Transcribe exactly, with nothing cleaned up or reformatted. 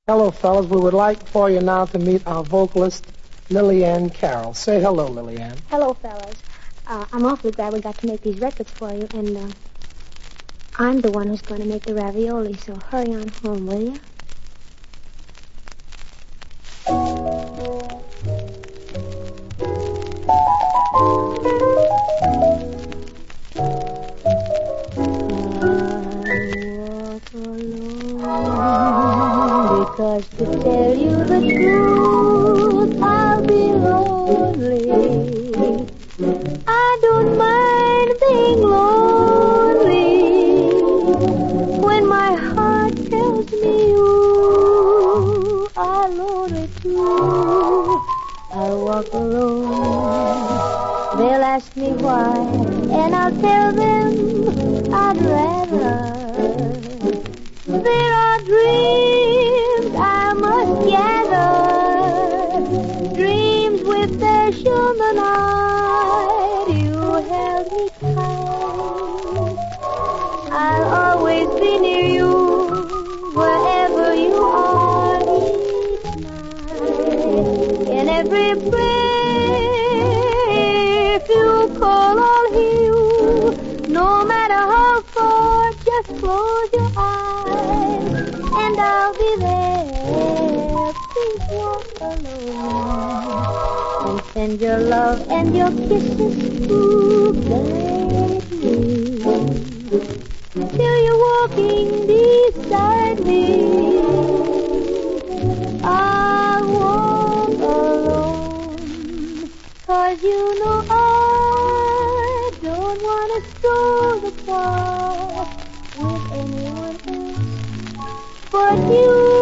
Hello, fellas. We would like for you now to meet our vocalist, Lillian Carroll. Say hello, Lillian. Hello, fellas. Uh, I'm awfully glad we got to make these records for you, and uh, I'm the one who's going to make the ravioli, so hurry on home, will you? Because to tell you the truth, I'll be lonely. I don't mind being lonely when my heart tells me you are lonely too. I'll walk alone. They'll ask me why, and I'll tell them I'd rather. There are dreams I must gather, dreams with their shimmer night. You held me tight. I'll always be near you, wherever you are each night. In every prayer, if you call, I'll hear you. No matter how far, just close your eyes, and I'll be there. Please walk alone and send your love and your kisses to guide me till you're walking beside me. I'll walk alone, 'cause you know I don't want to stroll the park with anyone else but you.